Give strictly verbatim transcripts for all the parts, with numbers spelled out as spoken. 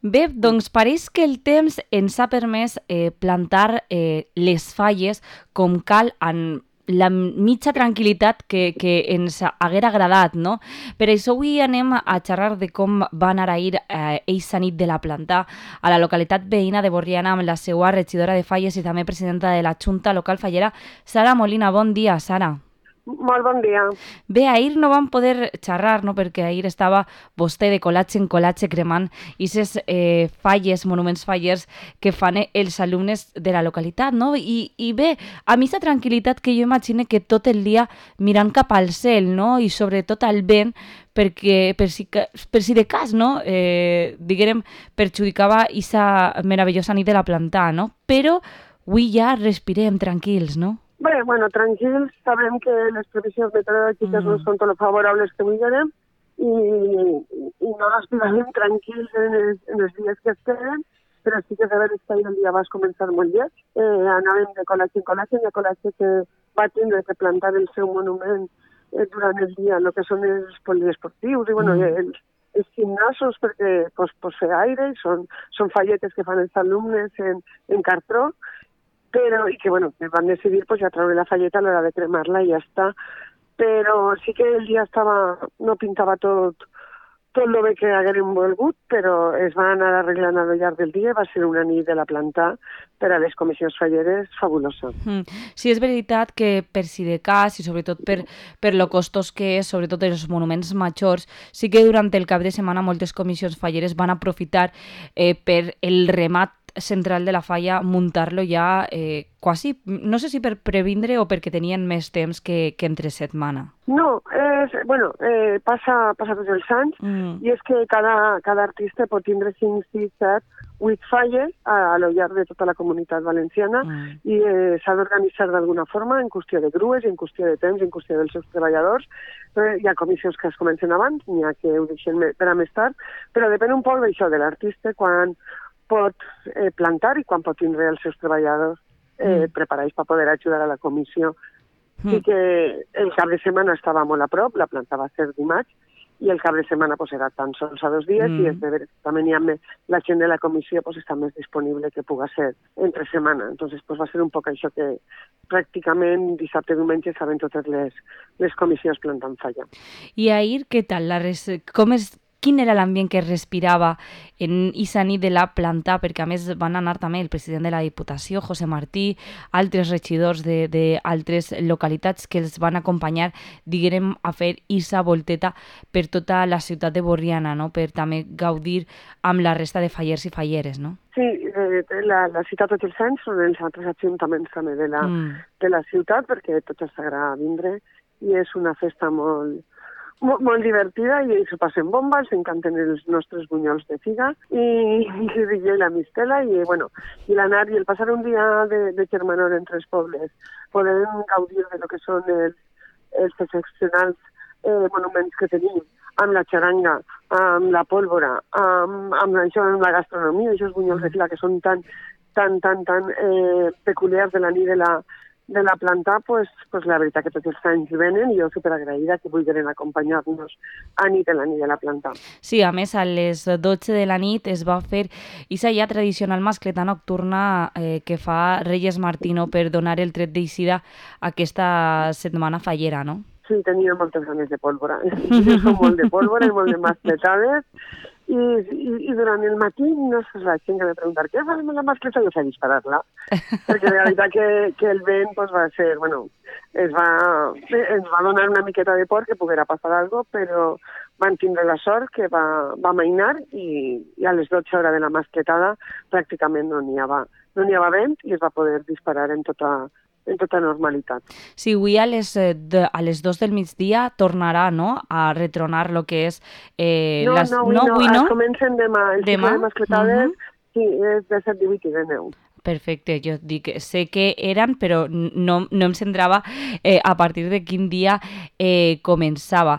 Bé, doncs pareix que el temps ens ha permès eh, plantar eh, les falles com cal en la mitja tranquil·litat que, que ens haguera agradat, no? Per això avui anem a xerrar de com va anar ahir eh, eixa nit de la planta a la localitat veïna de Borriana amb la seva regidora de falles i també presidenta de la Junta Local Fallera, Sara Molina. Bon dia, Sara. Molt bon dia. Bé, ahir no vam poder xerrar, no?, perquè ahir estava vostè de col·latge en col·latge cremant aquestes eh, falles, monuments fallers que fan els alumnes de la localitat, no? I, i bé, a mi aquesta tranquil·litat que jo imagino que tot el dia mirant cap al cel, no?, i sobretot al vent, perquè per si, per si de cas, no?, eh, diguem, perjudicava aquesta meravellosa nit de la planta, no? Però avui ja respirem tranquils, no? Bé, bueno, tranquils, sabem que les previsions meteorològiques mm. no són tot favorables que vulguem i, i no respirarem tranquils en els, en els dies que es queden, però sí que saber que el dia va començar molt lleig. Eh, anàvem de col·latge en col·latge, hi ha col·latge que va tindre que plantar el seu monument eh, durant el dia, el que són els poliesportius i bueno, mm. els, els gimnasos perquè pues, pues, fer aire, són, són falletes que fan els alumnes en, en cartró, però, i que, bueno, que van decidir pues, ja treure la falleta a l'hora de cremar-la i ja està. Però sí que el dia estava, no pintava tot, tot el bé que haguérem volgut, però es va anar arreglant al llarg del dia, va ser una nit de la planta per a les comissions falleres fabulosa. Mm. Sí, és veritat que per si de cas, i sobretot per, per lo costós que és, sobretot els monuments majors, sí que durant el cap de setmana moltes comissions falleres van aprofitar eh, per el remat central de la falla muntar-lo ja eh, quasi, no sé si per previndre o perquè tenien més temps que, que entre setmana. No, és, bueno, eh, passa, passa tots els anys mm. i és que cada, cada artista pot tindre cinc, sis, set, vuit falles a, a lo llarg de tota la comunitat valenciana mm. i eh, s'ha d'organitzar d'alguna forma en qüestió de grues, en qüestió de temps, en qüestió dels seus treballadors. Eh, hi ha comissions que es comencen abans, n'hi ha que ho deixen per a més tard, però depèn un poc d'això de l'artista, quan pot eh, plantar i quan pot tindre els seus treballadors eh, mm. preparats per poder ajudar a la comissió. Mm. Sí que el cap de setmana estava molt a prop, la planta va ser dimarts, i el cap de setmana pues, era tan sols a dos dies, mm. i és de veure, també hi ha més, la gent de la comissió pues, està més disponible que puga ser entre setmana. Entonces pues, va ser un poc això que pràcticament dissabte i diumenge saben totes les, les comissions plantant falla. I ahir, què tal? La res... Com és... Quin era l'ambient que es respirava en aquesta nit de la planta? Perquè a més van anar també el president de la Diputació, José Martí, altres regidors d'altres localitats que els van acompanyar, diguem, a fer aquesta volteta per tota la ciutat de Borriana, no?, per també gaudir amb la resta de fallers i falleres, no? Sí, eh, la, la ciutat tots els anys són els altres ajuntaments també de la, mm. de la ciutat, perquè tots els agrada vindre i és una festa molt... Molt, molt divertida i s'ho passen bomba, els encanten els nostres bunyols de figa i, i, i la mistela i, bueno, i l'anar i el passar un dia de, de germanor entre els pobles, podem gaudir de lo que són els, els excepcionals eh, monuments que tenim, amb la xaranga, amb la pólvora, amb, amb, això, amb la gastronomia, aquests bunyols de figa que són tan, tan, tan, tan eh, peculiars de la nit de la de la planta, pues, pues la veritat que tots els anys venen i jo superagraïda que vulguin acompanyar-nos a nit de la nit de la planta. Sí, a més, a les dotze de la nit es va fer aquesta ja tradicional mascleta nocturna eh, que fa Reyes Martino per donar el tret d'eixida aquesta setmana fallera, no? Sí, tenia moltes ganes de pólvora. Jo som molt de pólvora i molt de mascletades. I, i, i durant el matí no sé la gent que me preguntar què fas amb la mascleta i jo sé disparar-la perquè la veritat que, que el vent pues, va ser, bueno, es va, ens va donar una miqueta de por que poguera passar alguna cosa, però van tindre la sort que va, va amainar i, i a les dotze hores de la mascletada pràcticament no n'hi havia, no n'hi havia vent i es va poder disparar en tota en tota normalitat. Sí, avui a les, de, a les dos del migdia tornarà, no?, a retronar el que és... Eh, no, les... no, avui no, avui no. Comencen demà. El demà? cicle de mascletades, uh -huh. sí, és de set, divuit i de nou. Perfecte, jo dic, sé que eren, però no, no em centrava eh, a partir de quin dia eh, començava.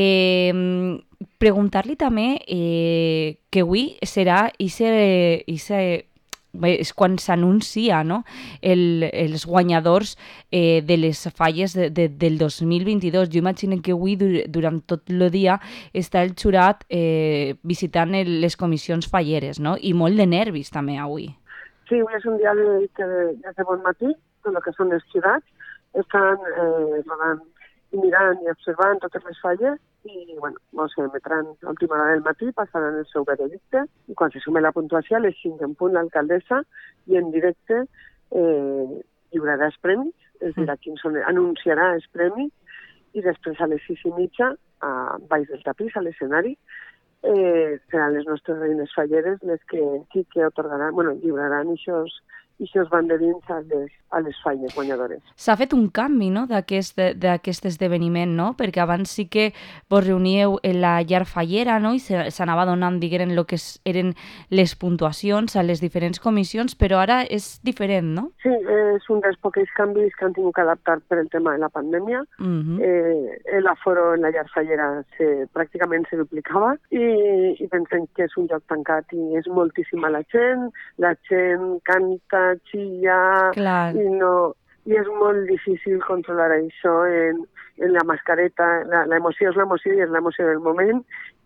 Eh, preguntar-li també eh, que avui serà ese, ese és quan s'anuncia, no? el, els guanyadors eh, de les falles de, de, del dos mil vint-i-dos. Jo imagino que avui, durant tot el dia, està el jurat eh, visitant el, les comissions falleres, no? I molt de nervis també avui. Sí, avui és un dia de, que des de bon matí, tot el que són els jurats, estan eh, rodant i mirant i observant totes les falles i, bueno, mos emetran a última hora del matí, passaran el seu veredicte i quan se sume la puntuació a les cinc en punt l'alcaldessa i en directe eh, lliurarà els premis, és a dir, aquí són, anunciarà els premis i després a les sis i mitja, a baix del tapís, a l'escenari, eh, seran les nostres reines falleres les que sí que otorgaran, bueno, lliuraran aquests aquests banderins a les, a les falles guanyadores. S'ha fet un canvi, no?, d'aquest esdeveniment, no? Perquè abans sí que vos reuníeu en la llar fallera, no?, i s'anava donant, diguem, el que eren les puntuacions a les diferents comissions, però ara és diferent, no? Sí, és un dels pocs canvis que han tingut que adaptar per el tema de la pandèmia. Uh-huh. eh, l'aforo en la llar fallera se, pràcticament se duplicava i, i pensem que és un lloc tancat i és moltíssima la gent, la gent canta, xilla, Clar. i no i és molt difícil controlar això en, en la mascareta. L'emoció és l'emoció i és l'emoció del moment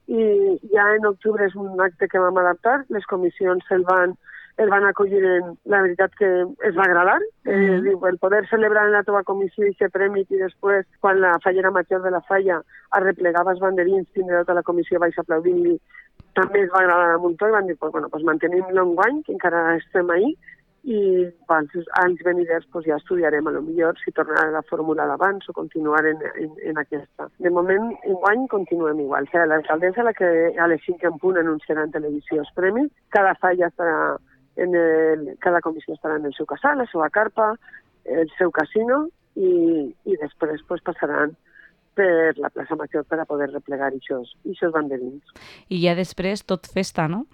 i ja en octubre és un acte que vam adaptar, les comissions el van, el van acollir en, la veritat que es va agradar, mm-hmm. eh, diu, el poder celebrar en la teva comissió i ser prèmit i després quan la fallera major de la falla arreplegava els banderins tindre tota la comissió vaig aplaudir i també es va agradar a muntó i van dir, pues, bueno, pues mantenim-lo enguany, que encara estem ahí, i als anys veniders pues, ja estudiarem a lo millor si tornarà a la fórmula d'abans o continuar en, en, en aquesta. De moment, enguany continuem igual. Serà l'alcaldessa la que a les cinc en punt anunciarà en televisió els premis. Cada falla estarà en el, cada comissió estarà en el seu casal, la seva carpa, el seu casino i, i després pues, passaran per la plaça Major per a poder replegar aquests banderins. I ja després tot festa, no?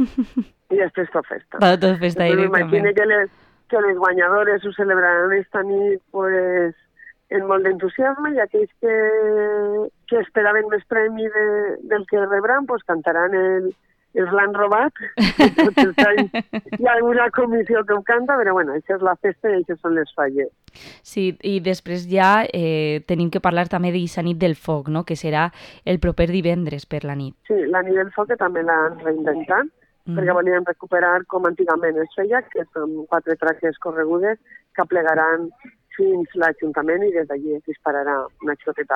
I després tot festa. Va, tot festa directament. M'imagino que les, que les guanyadores ho celebraran esta nit pues, en molt d'entusiasme i aquells que, que esperaven més premi de, del que rebran pues, cantaran el els l'han robat, tots els anys hi ha alguna comissió que ho canta, però bueno, això és la festa i això són les falles. Sí, i després ja eh, tenim que parlar també d'aquesta nit del foc, no?, que serà el proper divendres per la nit. Sí, la nit del foc que també l'han reinventat, mm. perquè volien recuperar com antigament es feia, que són quatre traques corregudes que aplegaran fins l'Ajuntament i des d'allí es dispararà una xoteta,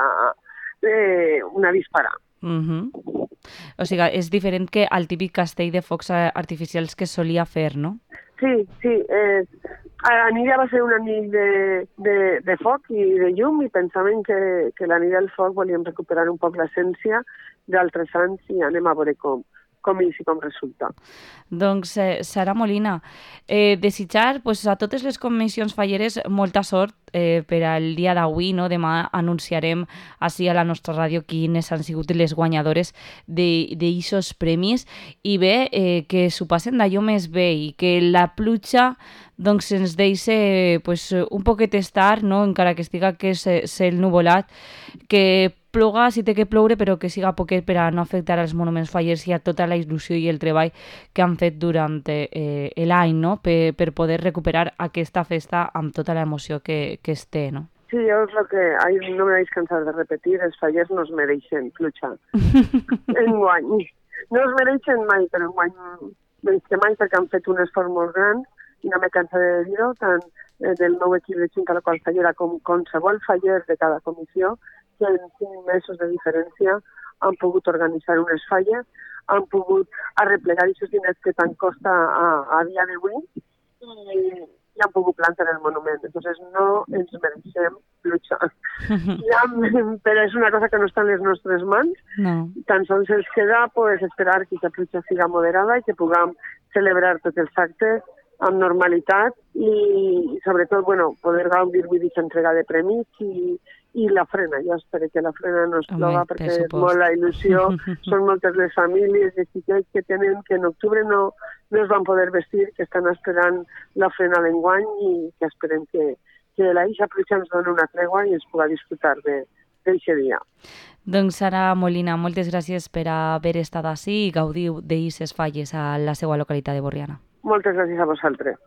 eh, una dispara. Uh-huh. O sigui, és diferent que el típic castell de focs artificials que solia fer, no? Sí, sí. Eh, la nit ja va ser una nit de, de, de foc i de llum i pensàvem que, que la nit del foc volíem recuperar un poc l'essència d'altres anys i anem a veure com, com és i com resulta. Doncs, eh, Sara Molina, eh, desitjar pues, a totes les comissions falleres molta sort eh, per al dia d'avui, no? Demà anunciarem així a la nostra ràdio quines han sigut les guanyadores d'aixòs premis i bé, eh, que s'ho passen d'allò més bé i que la pluja doncs ens deixa pues, un poquet estar, no? Encara que estiga que és cel nuvolat, que ploga si té que ploure, però que siga poquet per a no afectar els monuments fallers i a tota la il·lusió i el treball que han fet durant eh, l'any, no? Per, per poder recuperar aquesta festa amb tota l'emoció que, que es té, no? Sí, jo és el que ai, no me vaig cansar de repetir, els fallers no es mereixen pluja. Enguany. No es mereixen mai, però enguany menys que mai perquè han fet un esforç molt gran i no me cansa de dir-ho, tant eh, del meu equip de cinc a la qual fallera com qualsevol faller de cada comissió, que en cinc mesos de diferència han pogut organitzar unes falles, han pogut arreplegar aquests diners que tant costa a, a dia d'avui i, i han pogut plantar el monument. Entonces no ens mereixem pluja. Ja, però és una cosa que no està en les nostres mans. No. Tan sols ens queda pues, esperar que aquesta pluja siga moderada i que puguem celebrar tots els actes amb normalitat i, i sobretot, bueno, poder gaudir d'aquesta entrega de premis i, i la frena. Jo espero que la frena no es plova perquè és molt la il·lusió, són moltes les famílies i xiquets que tenen que en octubre no, no es van poder vestir, que estan esperant la frena d'enguany i que esperem que, que la Ixa pluja ens doni una tregua i ens pugui disfrutar d'aquest dia. Doncs Sara Molina, moltes gràcies per haver estat ací i gaudiu d'eixes falles a la seva localitat de Borriana. Moltes gràcies a vosaltres.